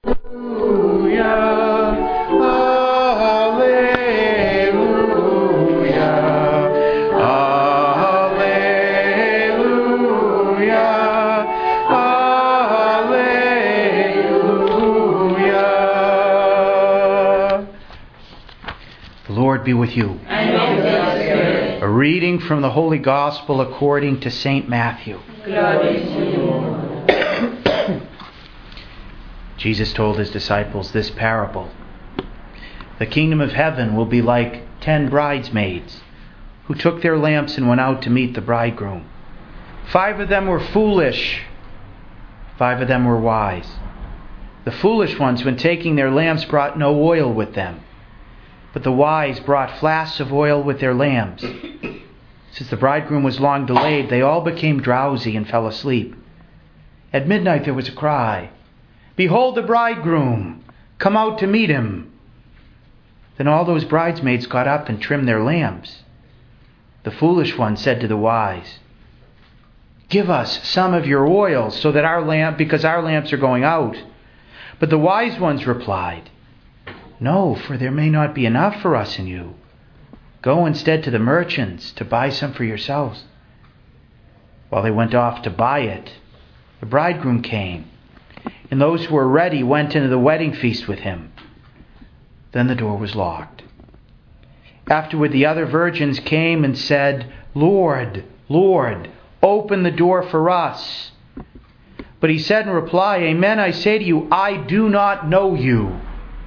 Be with you. And with your spirit. A reading from the Holy Gospel according to St. Matthew. Glory to you, Lord. Jesus told his disciples this parable. The kingdom of heaven will be like 10 bridesmaids who took their lamps and went out to meet the bridegroom. 5 of them were foolish. 5 of them were wise. The foolish ones, when taking their lamps, brought no oil with them. But the wise brought flasks of oil with their lamps. Since the bridegroom was long delayed, they all became drowsy and fell asleep. At midnight there was a cry, "Behold the bridegroom! Come out to meet him!" Then all those bridesmaids got up and trimmed their lamps. The foolish one said to the wise, "Give us some of your oil so that because our lamps are going out." But the wise ones replied, "No, for there may not be enough for us and you. Go instead to the merchants to buy some for yourselves." While they went off to buy it, the bridegroom came, and those who were ready went into the wedding feast with him. Then the door was locked. Afterward, the other virgins came and said, "Lord, Lord, open the door for us." But he said in reply, "Amen, I say to you, I do not know you.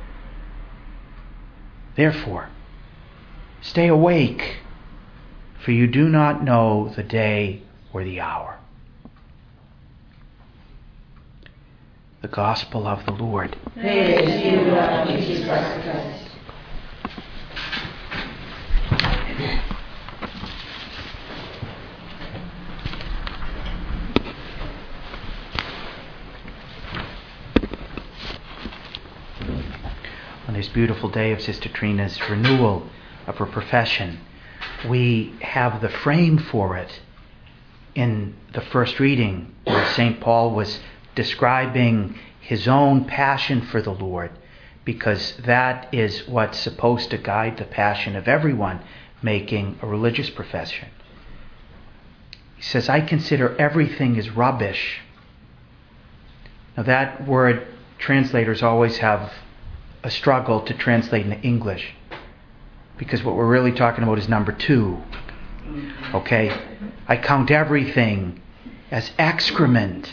Therefore, stay awake, for you do not know the day or the hour." The Gospel of the Lord. Praise to you, Lord Jesus Christ. On this beautiful day of Sister Trina's renewal of her profession, we have the frame for it in the first reading, where St. Paul was describing his own passion for the Lord, because that is what's supposed to guide the passion of everyone making a religious profession. He says, "I consider everything as rubbish." Now that word, translators always have a struggle to translate into English, because what we're really talking about is number 2. Okay? I count everything as excrement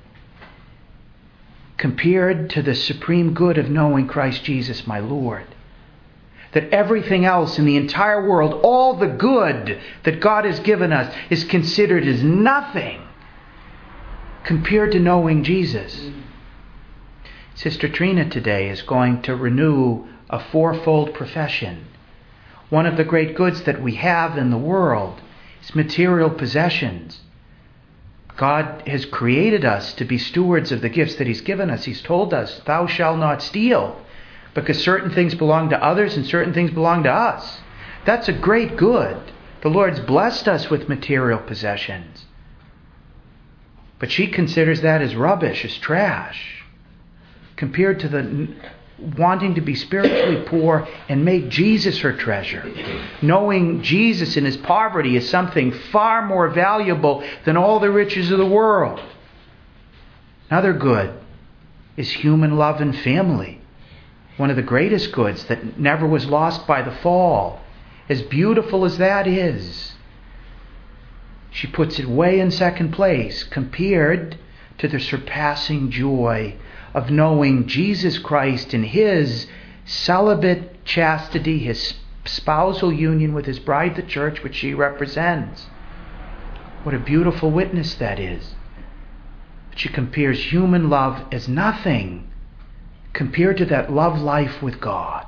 compared to the supreme good of knowing Christ Jesus my Lord. That everything else in the entire world, all the good that God has given us, is considered as nothing compared to knowing Jesus. Sister Trina today is going to renew a 4-fold profession. One of the great goods that we have in the world is material possessions. God has created us to be stewards of the gifts that He's given us. He's told us, "Thou shalt not steal," because certain things belong to others and certain things belong to us. That's a great good. The Lord's blessed us with material possessions. But she considers that as rubbish, as trash, compared to the wanting to be spiritually poor and make Jesus her treasure. Knowing Jesus in His poverty is something far more valuable than all the riches of the world. Another good is human love and family. One of the greatest goods that never was lost by the fall. As beautiful as that is, she puts it way in second place compared to the surpassing joy of knowing Jesus Christ in His celibate chastity, His spousal union with His bride, the church, which she represents. What a beautiful witness that is. She compares human love as nothing compared to that love life with God.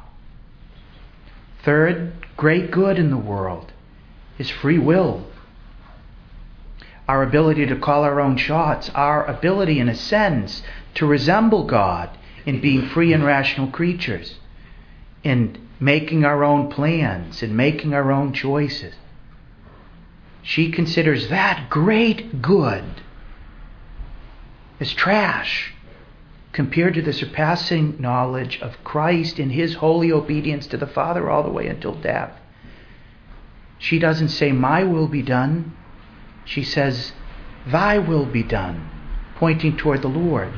Third great good in the world is free will. Our ability to call our own shots, our ability in a sense to resemble God in being free and rational creatures, in making our own plans, in making our own choices. She considers that great good as trash compared to the surpassing knowledge of Christ in his holy obedience to the Father all the way until death. She doesn't say, my will be done. She says, thy will be done, pointing toward the Lord.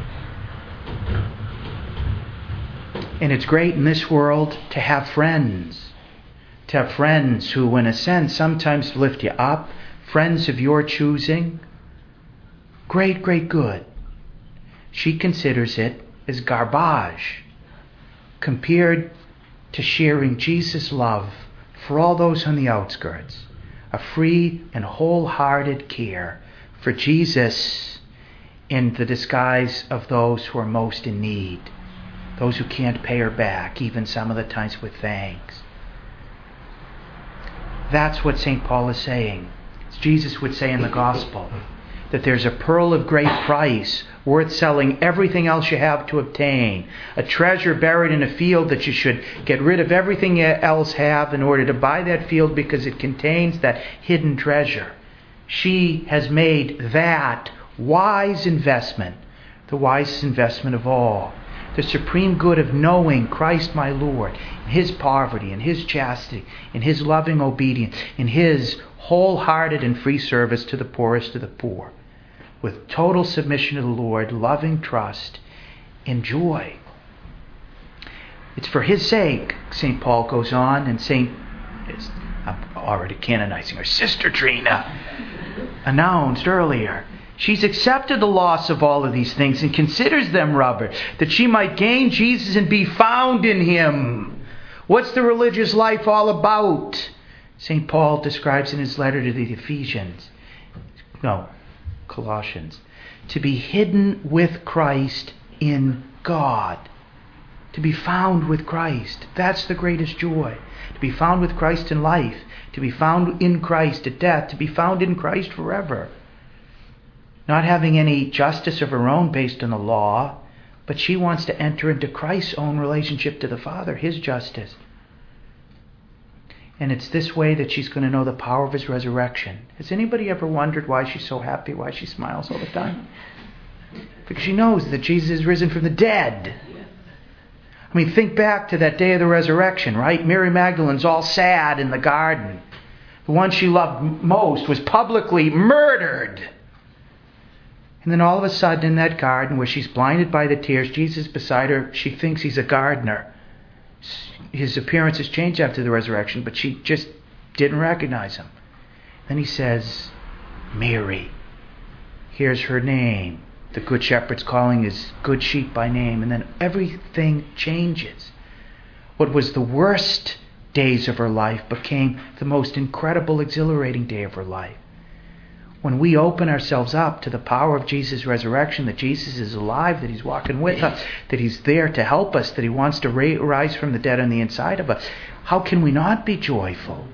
And it's great in this world to have friends. To have friends who, in a sense, sometimes lift you up. Friends of your choosing. Great, great good. She considers it as garbage compared to sharing Jesus' love for all those on the outskirts. A free and wholehearted care for Jesus in the disguise of those who are most in need. Those who can't pay her back, even some of the times with thanks. That's what St. Paul is saying. As Jesus would say in the Gospel, that there's a pearl of great price, worth selling everything else you have to obtain. A treasure buried in a field that you should get rid of everything else have in order to buy that field because it contains that hidden treasure. She has made that wise investment, the wisest investment of all. The supreme good of knowing Christ my Lord, in his poverty, in his chastity, in his loving obedience, in his wholehearted and free service to the poorest of the poor, with total submission to the Lord, loving trust, and joy. It's for his sake, St. Paul goes on, and I'm already canonizing her, Sister Trina, announced earlier. She's accepted the loss of all of these things and considers them rubbish, that she might gain Jesus and be found in him. What's the religious life all about? St. Paul describes in his letter to the Colossians. To be hidden with Christ in God. To be found with Christ. That's the greatest joy. To be found with Christ in life. To be found in Christ at death. To be found in Christ forever. Not having any justice of her own based on the law, but she wants to enter into Christ's own relationship to the Father, his justice. And it's this way that she's going to know the power of his resurrection. Has anybody ever wondered why she's so happy, why she smiles all the time? Because she knows that Jesus is risen from the dead. I mean, think back to that day of the resurrection, right? Mary Magdalene's all sad in the garden. The one she loved most was publicly murdered. And then all of a sudden in that garden where she's blinded by the tears, Jesus beside her, she thinks he's a gardener. His appearance has changed after the resurrection, but she just didn't recognize him. Then he says, Mary. Here's her name. The Good Shepherd's calling his good sheep by name. And then everything changes. What was the worst days of her life became the most incredible, exhilarating day of her life. When we open ourselves up to the power of Jesus' resurrection, that Jesus is alive, that he's walking with us, that he's there to help us, that he wants to rise from the dead on the inside of us, how can we not be joyful?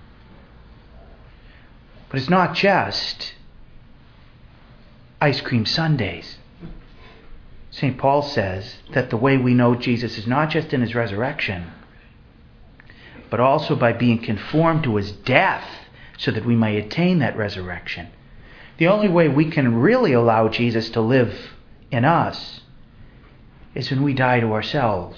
But it's not just ice cream sundaes. St. Paul says that the way we know Jesus is not just in his resurrection, but also by being conformed to his death so that we may attain that resurrection. The only way we can really allow Jesus to live in us is when we die to ourselves.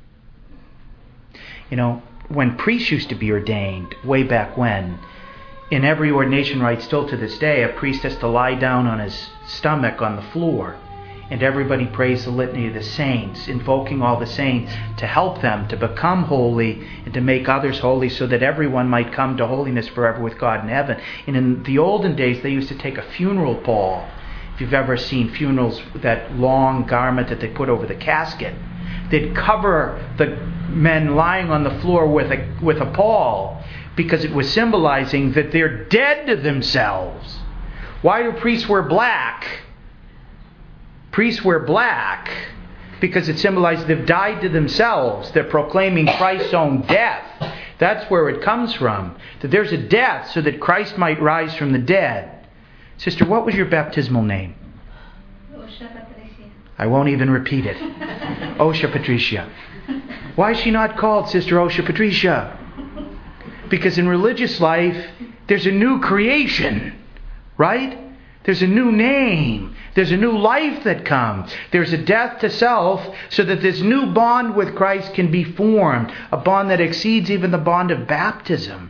You know, when priests used to be ordained, way back when, in every ordination rite still to this day, a priest has to lie down on his stomach on the floor, and everybody prays the litany of the saints, invoking all the saints to help them to become holy and to make others holy so that everyone might come to holiness forever with God in heaven. And in the olden days, they used to take a funeral pall. If you've ever seen funerals, that long garment that they put over the casket, they'd cover the men lying on the floor with a pall because it was symbolizing that they're dead to themselves. Why do priests wear black? Priests wear black because it symbolizes they've died to themselves. They're proclaiming Christ's own death. That's where it comes from. That there's a death so that Christ might rise from the dead. Sister, what was your baptismal name? Osha Patricia. I won't even repeat it. Osha Patricia. Why is she not called Sister Osha Patricia? Because in religious life, there's a new creation, right? There's a new name. There's a new life that comes. There's a death to self so that this new bond with Christ can be formed, a bond that exceeds even the bond of baptism.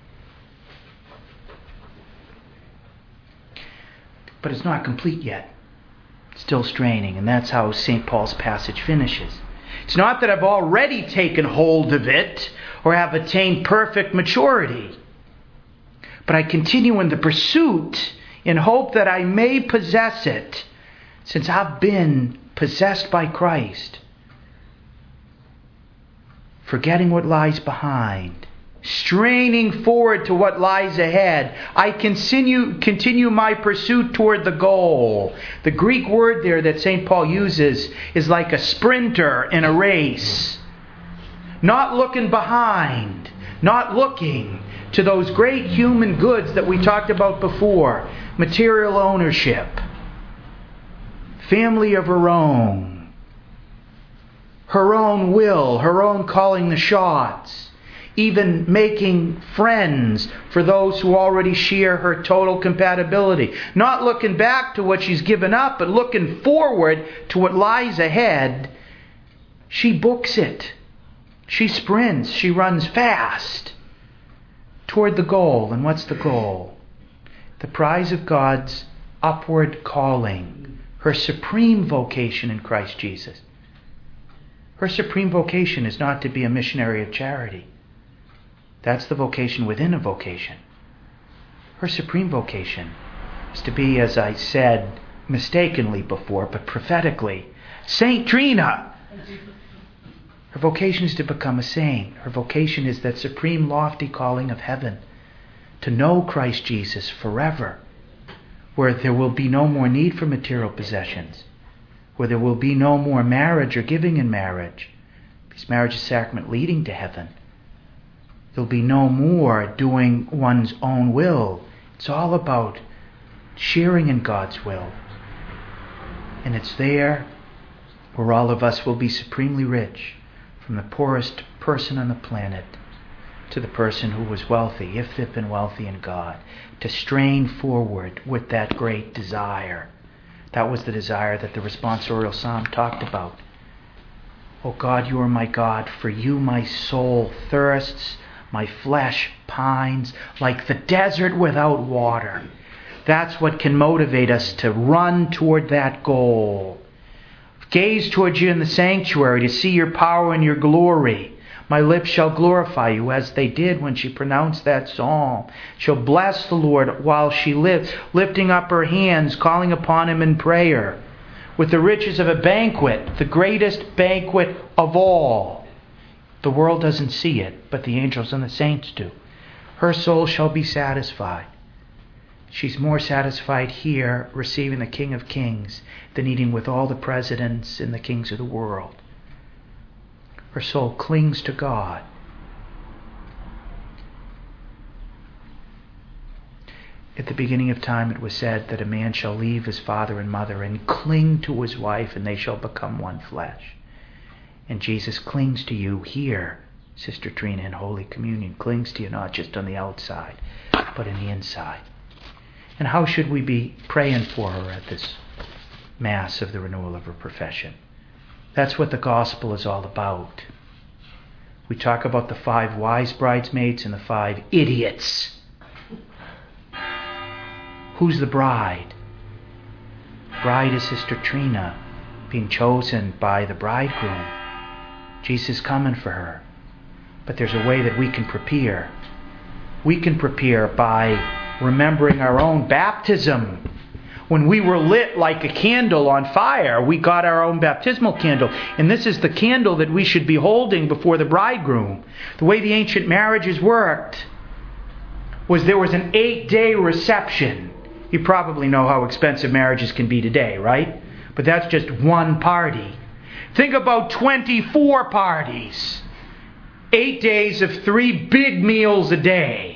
But it's not complete yet. It's still straining, and that's how St. Paul's passage finishes. It's not that I've already taken hold of it or have attained perfect maturity, but I continue in the pursuit in hope that I may possess it, since I've been possessed by Christ. Forgetting what lies behind, straining forward to what lies ahead, I continue my pursuit toward the goal. The Greek word there that St. Paul uses is like a sprinter in a race. Not looking behind, not looking to those great human goods that we talked about before. Material ownership, family of her own will, her own calling the shots, even making friends for those who already share her total compatibility. Not looking back to what she's given up, but looking forward to what lies ahead. She books it. She sprints. She runs fast toward the goal. And what's the goal? The prize of God's upward calling, her supreme vocation in Christ Jesus. Her supreme vocation is not to be a missionary of charity. That's the vocation within a vocation. Her supreme vocation is to be, as I said mistakenly before, but prophetically, Saint Trina. Her vocation is to become a saint. Her vocation is that supreme lofty calling of heaven, to know Christ Jesus forever, where there will be no more need for material possessions, where there will be no more marriage or giving in marriage, because marriage is a sacrament leading to heaven. There'll be no more doing one's own will. It's all about sharing in God's will. And it's there where all of us will be supremely rich, from the poorest person on the planet to the person who was wealthy, if they've been wealthy in God, to strain forward with that great desire. That was the desire that the responsorial psalm talked about. O God, you are my God. For you my soul thirsts, my flesh pines, like the desert without water. That's what can motivate us to run toward that goal. Gaze towards you in the sanctuary to see your power and your glory. My lips shall glorify you, as they did when she pronounced that psalm. She'll bless the Lord while she lives, lifting up her hands, calling upon Him in prayer, with the riches of a banquet, the greatest banquet of all. The world doesn't see it, but the angels and the saints do. Her soul shall be satisfied. She's more satisfied here, receiving the King of Kings, than eating with all the presidents and the kings of the world. Her soul clings to God. At the beginning of time it was said that a man shall leave his father and mother and cling to his wife, and they shall become one flesh. And Jesus clings to you here, Sister Trina, in Holy Communion. Clings to you not just on the outside, but in the inside. And how should we be praying for her at this Mass of the renewal of her profession? That's what the gospel is all about. We talk about the 5 wise bridesmaids and the 5 idiots. Who's the bride? Bride is Sister Trina, being chosen by the bridegroom. Jesus is coming for her. But there's a way that we can prepare. We can prepare by remembering our own baptism. When we were lit like a candle on fire, we got our own baptismal candle. And this is the candle that we should be holding before the bridegroom. The way the ancient marriages worked was there was an 8-day reception. You probably know how expensive marriages can be today, right? But that's just one party. Think about 24 parties. 8 days of 3 big meals a day.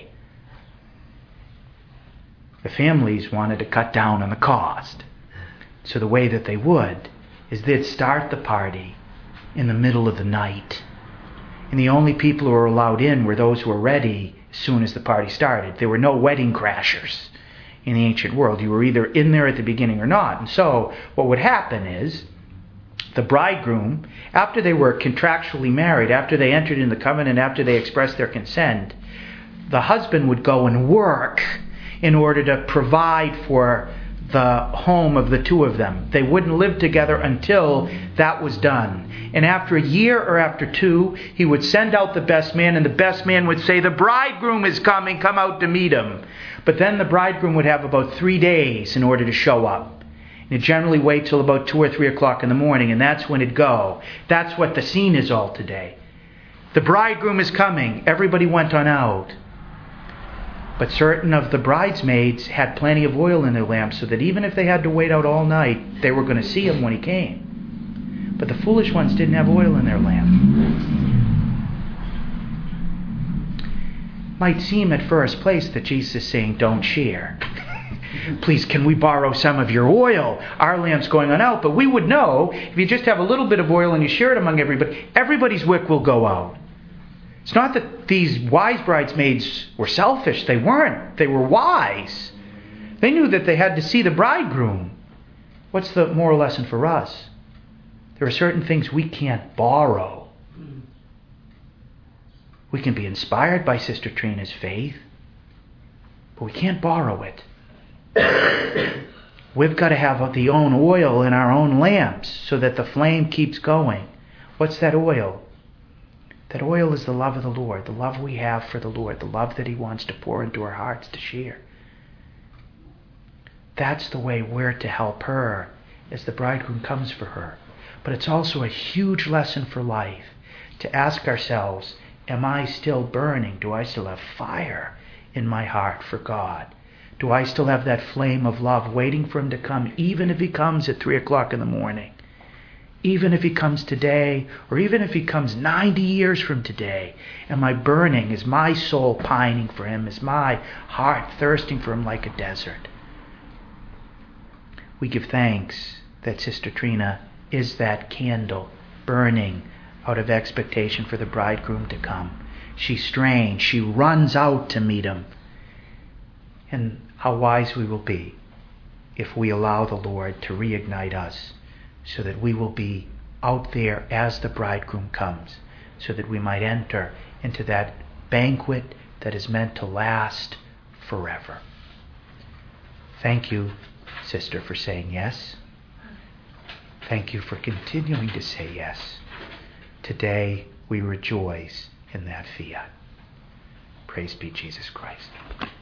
The families wanted to cut down on the cost. So the way that they would is they'd start the party in the middle of the night. And the only people who were allowed in were those who were ready as soon as the party started. There were no wedding crashers. in the ancient world. You were either in there at the beginning or not. And so what would happen is the bridegroom, after they were contractually married, after they entered in the covenant, after they expressed their consent, the husband would go and work in order to provide for the home of the two of them. They wouldn't live together until that was done. And after a year or after two, he would send out the best man, and the best man would say, "The bridegroom is coming, come out to meet him." But then the bridegroom would have about 3 days in order to show up. And he'd generally wait till about 2 or 3 o'clock in the morning, and that's when it'd go. That's what the scene is all today. The bridegroom is coming. Everybody went on out. But certain of the bridesmaids had plenty of oil in their lamps, so that even if they had to wait out all night, they were going to see him when he came. But the foolish ones didn't have oil in their lamp. Might seem at first place that Jesus is saying, don't share. Please, can we borrow some of your oil? Our lamp's going on out. But we would know, if you just have a little bit of oil and you share it among everybody, everybody's wick will go out. It's not that these wise bridesmaids were selfish. They weren't. They were wise. They knew that they had to see the bridegroom. What's the moral lesson for us? There are certain things we can't borrow. We can be inspired by Sister Trina's faith, but we can't borrow it. We've got to have the own oil in our own lamps so that the flame keeps going. What's that oil? That oil is the love of the Lord, the love we have for the Lord, the love that He wants to pour into our hearts to share. That's the way we're to help her as the bridegroom comes for her. But it's also a huge lesson for life to ask ourselves, am I still burning? Do I still have fire in my heart for God? Do I still have that flame of love waiting for Him to come, even if He comes at 3 o'clock in the morning? Even if He comes today, or even if He comes 90 years from today, am I burning? Is my soul pining for Him? Is my heart thirsting for Him like a desert? We give thanks that Sister Trina is that candle burning out of expectation for the bridegroom to come. She's strange. She runs out to meet Him. And how wise we will be if we allow the Lord to reignite us, so that we will be out there as the bridegroom comes, so that we might enter into that banquet that is meant to last forever. Thank you, Sister, for saying yes. Thank you for continuing to say yes. Today we rejoice in that fiat. Praise be Jesus Christ.